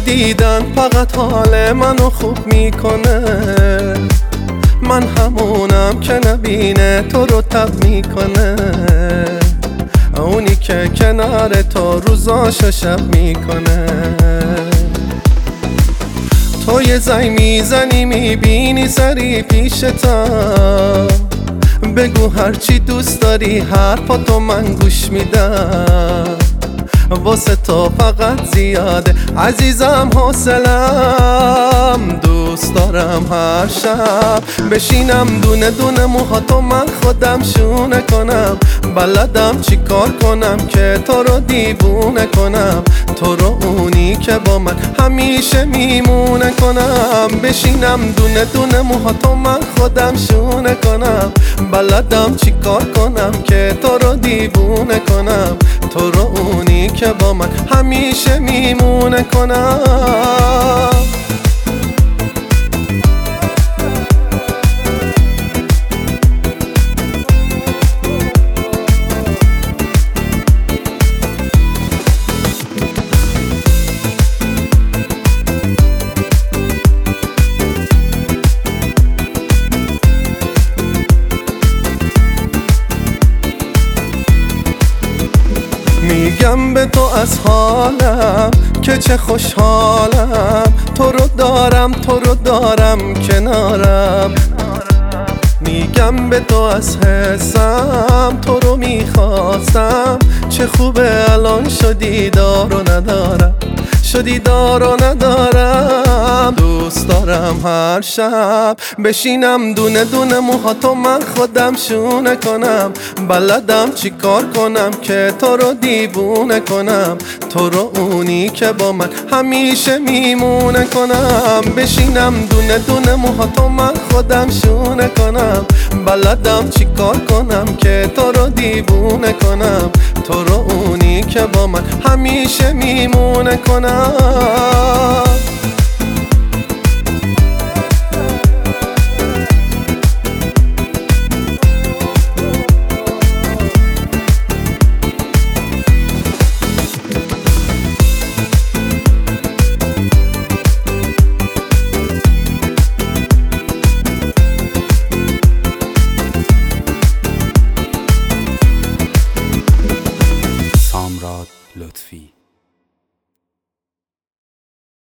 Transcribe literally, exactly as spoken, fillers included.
دیدن فقط حال منو خوب میکنه، من همونم که نبینه تو رو تب میکنه، اونی که کنار تو روزاشو شب میکنه. تو یه زنگ میزنی میبینی سری پیشتم، بگو هرچی دوست داری حرفاتو من گوش میدم، واسه تو فقط زیاده عزیزم حوصلم، دوست دارم هر شب بشینم دونه دونه موهاتو من خودم شونه کنم، بلدم چی کار کنم که تو رو دیوونه کنم، تو رو اونی که با من همیشه میمونه کنم، بشینم دونه دونه موهاتو من خودم شونه کنم، بلدم چی کار کنم که تو رو دیوونه کنم، تو رو اونی که با من همیشه میمونه کنم. میگم به تو از حالم که چه خوشحالم، تو رو دارم تو رو دارم کنارم، میگم به تو از حسم تو رو میخواستم، چه خوبه الان شدی دار و ندارم، شدی دار و ندارم، دوست دارم هر شب بشینم دونه دونه موهاتو من خودم شونه کنم، بلدم چی کار کنم که تو رو دیوونه کنم، تو رو اونی که با من همیشه میمونه کنم، بشینم دونه دونه موهاتو من خودم شونه کنم، بلدم چی کار کنم که تو رو دیوونه کنم، تو رو اونی که با من همیشه میمونه کنم.